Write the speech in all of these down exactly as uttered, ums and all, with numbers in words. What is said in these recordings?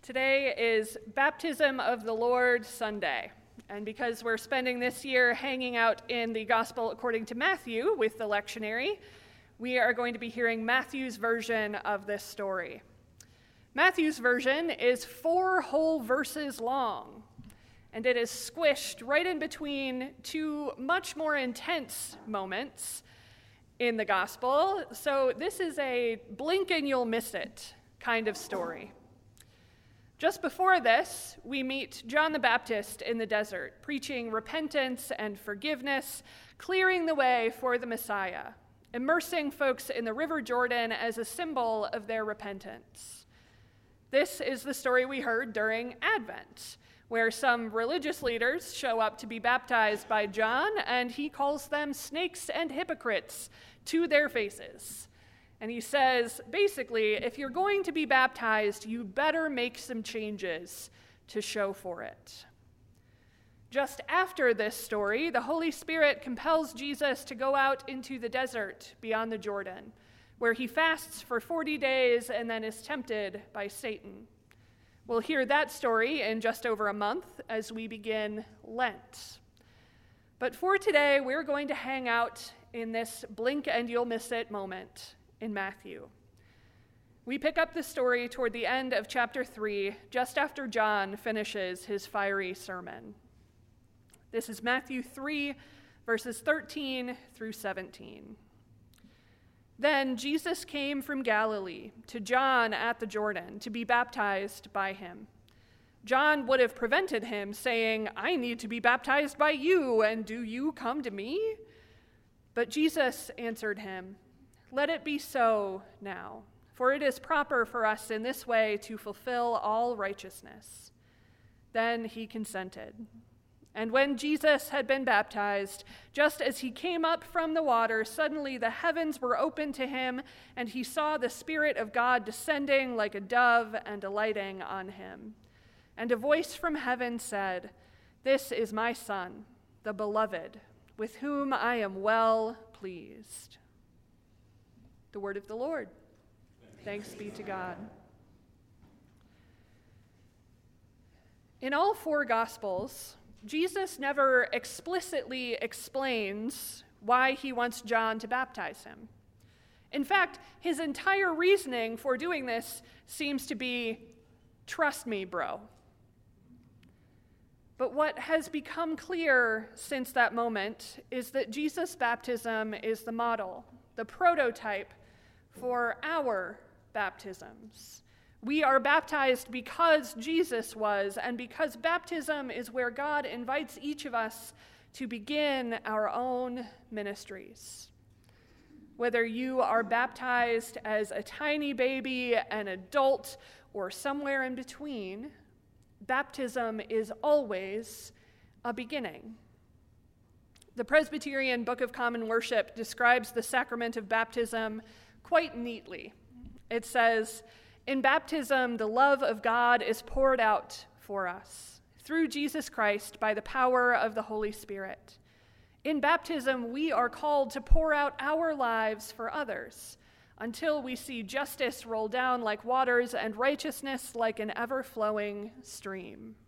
Today is Baptism of the Lord Sunday, and because we're spending this year hanging out in the Gospel according to Matthew with the lectionary, we are going to be hearing Matthew's version of this story. Matthew's version is four whole verses long, and it is squished right in between two much more intense moments in the Gospel, so this is a blink and you'll miss it kind of story. Just before this, we meet John the Baptist in the desert, preaching repentance and forgiveness, clearing the way for the Messiah, immersing folks in the River Jordan as a symbol of their repentance. This is the story we heard during Advent, where some religious leaders show up to be baptized by John, and he calls them snakes and hypocrites to their faces. And he says, basically, if you're going to be baptized, you better make some changes to show for it. Just after this story, the Holy Spirit compels Jesus to go out into the desert beyond the Jordan, where he fasts for forty days and then is tempted by Satan. We'll hear that story in just over a month as we begin Lent. But for today, we're going to hang out in this blink and you'll miss it moment in Matthew. We pick up the story toward the end of chapter three, just after John finishes his fiery sermon. This is Matthew three, verses thirteen through seventeen. Then Jesus came from Galilee to John at the Jordan to be baptized by him. John would have prevented him, saying, "I need to be baptized by you, and do you come to me?" But Jesus answered him, "Let it be so now, for it is proper for us in this way to fulfill all righteousness." Then he consented. And when Jesus had been baptized, just as he came up from the water, suddenly the heavens were opened to him, and he saw the Spirit of God descending like a dove and alighting on him. And a voice from heaven said, "This is my Son, the beloved, with whom I am well pleased." The word of the Lord. Thanks be to God. In all four Gospels, Jesus never explicitly explains why he wants John to baptize him. In fact, his entire reasoning for doing this seems to be, "Trust me, bro." But what has become clear since that moment is that Jesus' baptism is the model, the prototype for our baptisms. We are baptized because Jesus was, and because baptism is where God invites each of us to begin our own ministries. Whether you are baptized as a tiny baby, an adult, or somewhere in between, baptism is always a beginning. The Presbyterian Book of Common Worship describes the sacrament of baptism quite neatly. It says, "In baptism, the love of God is poured out for us through Jesus Christ by the power of the Holy Spirit. In baptism, we are called to pour out our lives for others until we see justice roll down like waters and righteousness like an ever-flowing stream."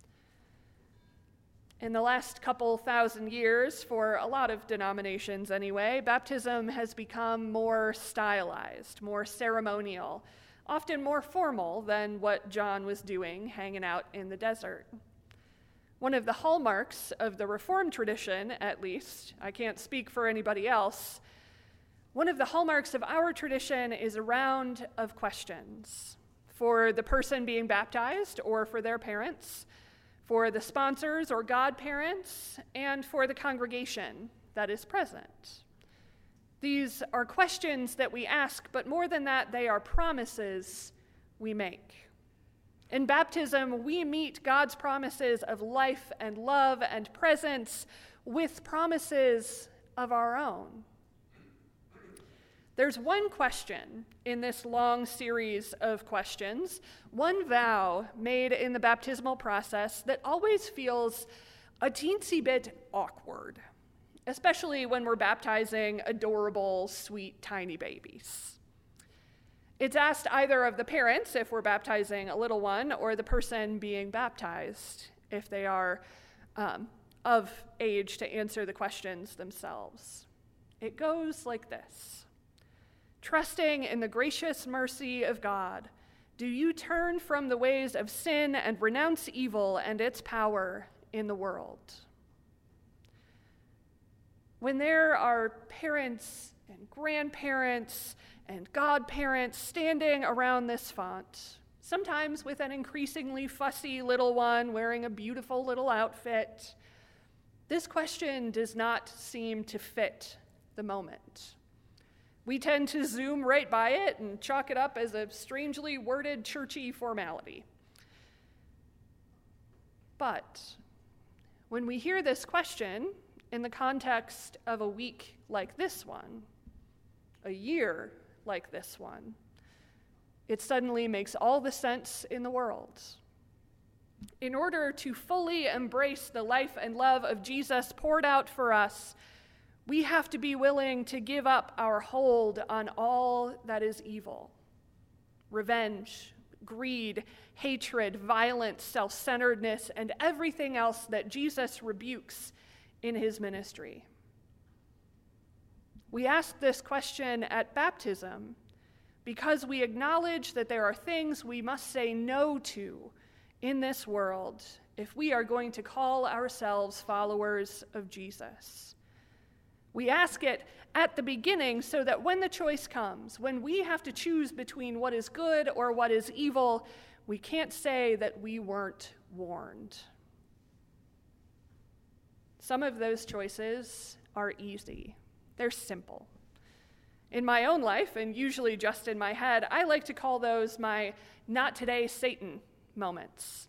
In the last couple thousand years, for a lot of denominations anyway, baptism has become more stylized, more ceremonial, often more formal than what John was doing hanging out in the desert. One of the hallmarks of the Reformed tradition, at least, I can't speak for anybody else, one of the hallmarks of our tradition is a round of questions for the person being baptized or for their parents, for the sponsors or godparents, and for the congregation that is present. These are questions that we ask, but more than that, they are promises we make. In baptism, we meet God's promises of life and love and presence with promises of our own. There's one question in this long series of questions, one vow made in the baptismal process that always feels a teensy bit awkward, especially when we're baptizing adorable, sweet, tiny babies. It's asked either of the parents, if we're baptizing a little one, or the person being baptized, if they are um, of age to answer the questions themselves. It goes like this. Trusting in the gracious mercy of God, do you turn from the ways of sin and renounce evil and its power in the world? When there are parents and grandparents and godparents standing around this font, sometimes with an increasingly fussy little one wearing a beautiful little outfit, this question does not seem to fit the moment. We tend to zoom right by it and chalk it up as a strangely worded churchy formality. But when we hear this question in the context of a week like this one, a year like this one, it suddenly makes all the sense in the world. In order to fully embrace the life and love of Jesus poured out for us, we have to be willing to give up our hold on all that is evil. Revenge, greed, hatred, violence, self-centeredness, and everything else that Jesus rebukes in his ministry. We ask this question at baptism because we acknowledge that there are things we must say no to in this world if we are going to call ourselves followers of Jesus. We ask it at the beginning so that when the choice comes, when we have to choose between what is good or what is evil, we can't say that we weren't warned. Some of those choices are easy. They're simple. In my own life, and usually just in my head, I like to call those my not today Satan moments.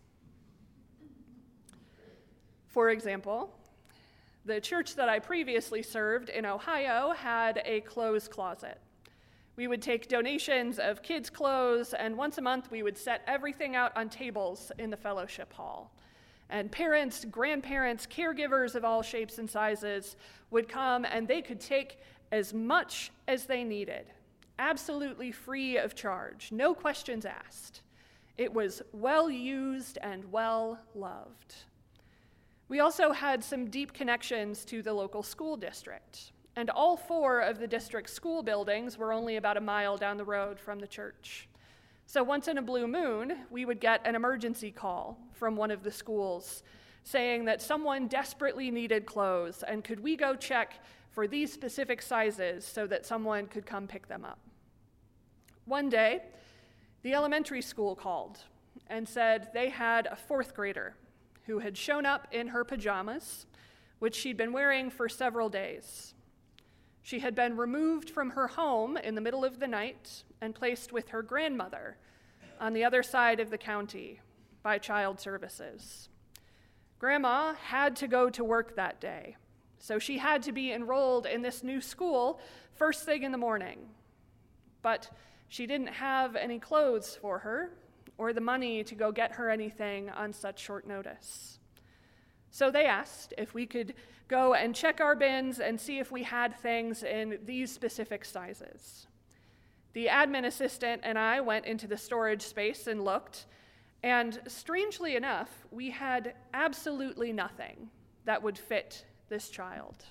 For example, the church that I previously served in Ohio had a clothes closet. We would take donations of kids' clothes, and once a month we would set everything out on tables in the fellowship hall. And parents, grandparents, caregivers of all shapes and sizes would come, and they could take as much as they needed, absolutely free of charge, no questions asked. It was well used and well loved. We also had some deep connections to the local school district, and all four of the district's school buildings were only about a mile down the road from the church. So once in a blue moon, we would get an emergency call from one of the schools saying that someone desperately needed clothes, and could we go check for these specific sizes so that someone could come pick them up. One day, the elementary school called and said they had a fourth grader who had shown up in her pajamas, which she'd been wearing for several days. She had been removed from her home in the middle of the night and placed with her grandmother on the other side of the county by Child Services. Grandma had to go to work that day, so she had to be enrolled in this new school first thing in the morning. But she didn't have any clothes for her or the money to go get her anything on such short notice. So they asked if we could go and check our bins and see if we had things in these specific sizes. The admin assistant and I went into the storage space and looked, and strangely enough, we had absolutely nothing that would fit this child.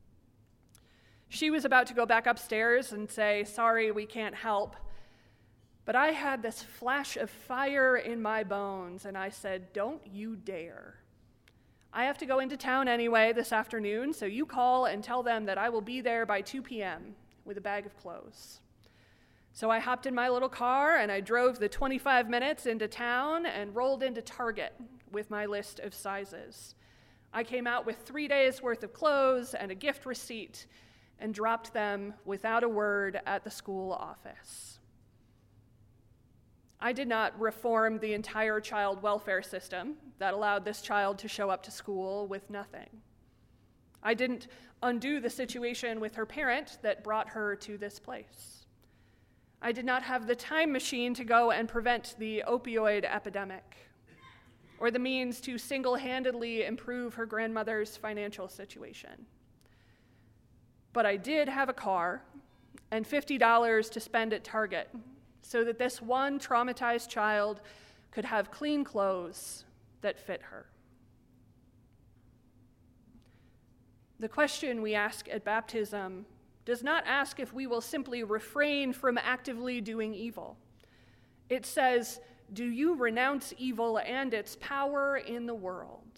She was about to go back upstairs and say, "Sorry, we can't help." But I had this flash of fire in my bones, and I said, "Don't you dare. I have to go into town anyway this afternoon, so you call and tell them that I will be there by two p.m. with a bag of clothes." So I hopped in my little car, and I drove the twenty-five minutes into town and rolled into Target with my list of sizes. I came out with three days' worth of clothes and a gift receipt and dropped them without a word at the school office. I did not reform the entire child welfare system that allowed this child to show up to school with nothing. I didn't undo the situation with her parent that brought her to this place. I did not have the time machine to go and prevent the opioid epidemic, or the means to single-handedly improve her grandmother's financial situation. But I did have a car and fifty dollars to spend at Target, so that this one traumatized child could have clean clothes that fit her. The question we ask at baptism does not ask if we will simply refrain from actively doing evil. It says, do you renounce evil and its power in the world?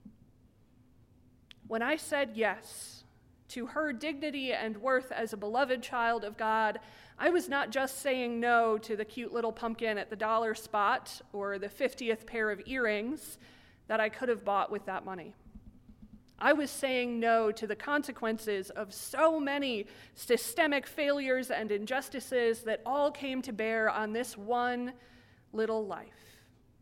When I said yes to her dignity and worth as a beloved child of God, I was not just saying no to the cute little pumpkin at the dollar spot or the fiftieth pair of earrings that I could have bought with that money. I was saying no to the consequences of so many systemic failures and injustices that all came to bear on this one little life.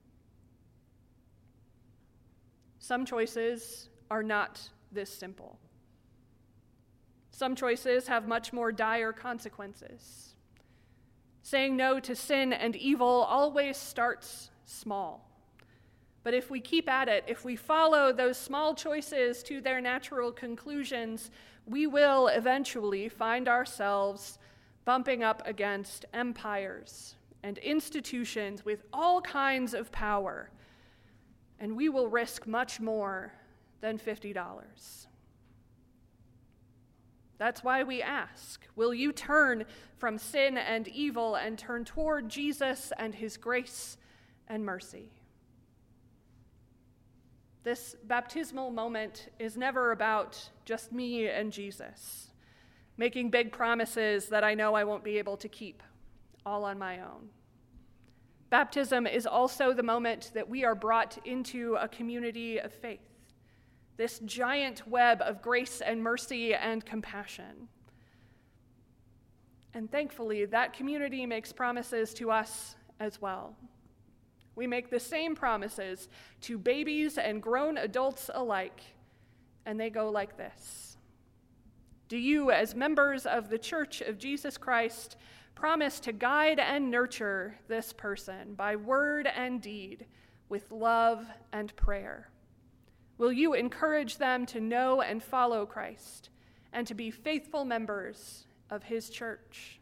Some choices are not this simple. Some choices have much more dire consequences. Saying no to sin and evil always starts small. But if we keep at it, if we follow those small choices to their natural conclusions, we will eventually find ourselves bumping up against empires and institutions with all kinds of power, and we will risk much more than fifty dollars. That's why we ask, will you turn from sin and evil and turn toward Jesus and his grace and mercy? This baptismal moment is never about just me and Jesus, making big promises that I know I won't be able to keep, all on my own. Baptism is also the moment that we are brought into a community of faith, this giant web of grace and mercy and compassion. And thankfully, that community makes promises to us as well. We make the same promises to babies and grown adults alike, and they go like this. Do you, as members of the Church of Jesus Christ, promise to guide and nurture this person by word and deed with love and prayer? Will you encourage them to know and follow Christ and to be faithful members of his church?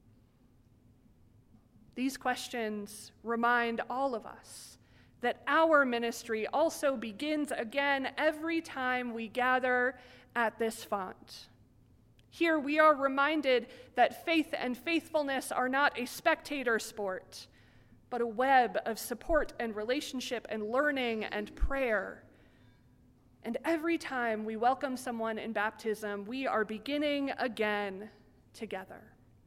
These questions remind all of us that our ministry also begins again every time we gather at this font. Here we are reminded that faith and faithfulness are not a spectator sport, but a web of support and relationship and learning and prayer. And every time we welcome someone in baptism, we are beginning again together.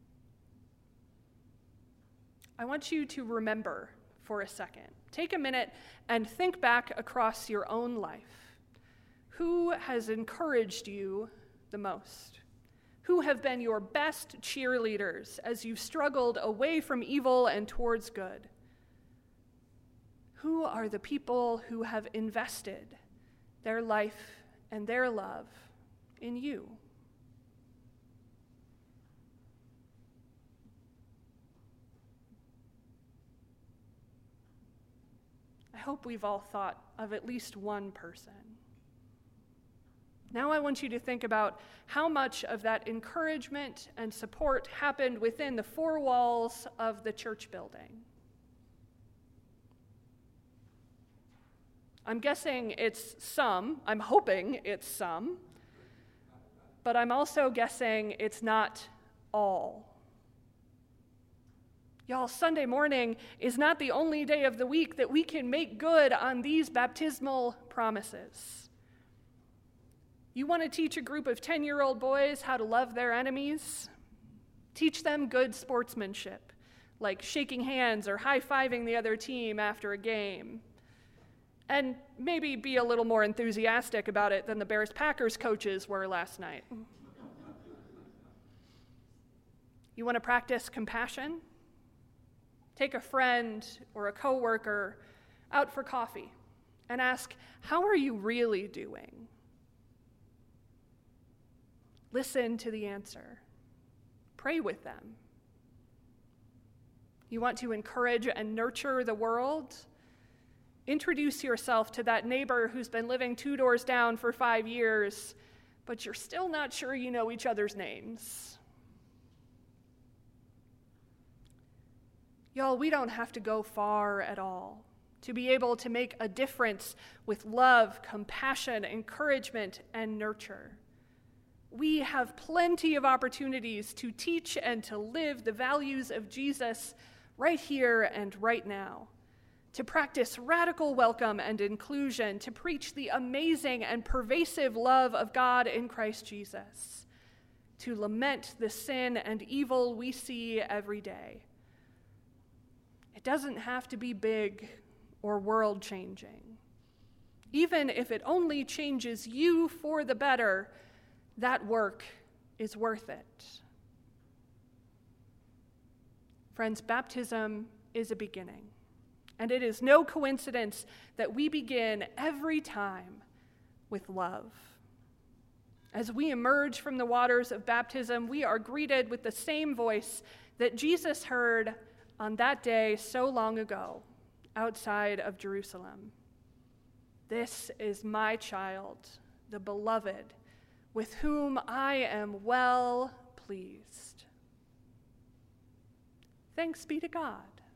I want you to remember for a second. Take a minute and think back across your own life. Who has encouraged you the most? Who have been your best cheerleaders as you've struggled away from evil and towards good? Who are the people who have invested their life and their love in you? I hope we've all thought of at least one person. Now I want you to think about how much of that encouragement and support happened within the four walls of the church building. I'm guessing it's some, I'm hoping it's some, but I'm also guessing it's not all. Y'all, Sunday morning is not the only day of the week that we can make good on these baptismal promises. You want to teach a group of ten-year-old boys how to love their enemies? Teach them good sportsmanship, like shaking hands or high-fiving the other team after a game. And maybe be a little more enthusiastic about it than the Bears-Packers coaches were last night. You want to practice compassion? Take a friend or a coworker out for coffee and ask, how are you really doing? Listen to the answer. Pray with them. You want to encourage and nurture the world? Introduce yourself to that neighbor who's been living two doors down for five years, but you're still not sure you know each other's names. Y'all, we don't have to go far at all to be able to make a difference with love, compassion, encouragement, and nurture. We have plenty of opportunities to teach and to live the values of Jesus right here and right now, to practice radical welcome and inclusion, to preach the amazing and pervasive love of God in Christ Jesus, to lament the sin and evil we see every day. It doesn't have to be big or world-changing. Even if it only changes you for the better, that work is worth it. Friends, baptism is a beginning, and it is no coincidence that we begin every time with love. As we emerge from the waters of baptism, we are greeted with the same voice that Jesus heard on that day so long ago outside of Jerusalem. This is my child, the beloved, with whom I am well pleased. Thanks be to God.